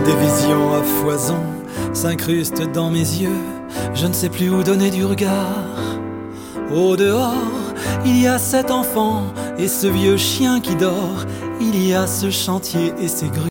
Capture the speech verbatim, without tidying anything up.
Des visions à foison s'incrustent dans mes yeux. Je ne sais plus où donner du regard. Au dehors, il y a cet enfant et ce vieux chien qui dort. Il y a ce chantier et ces grues.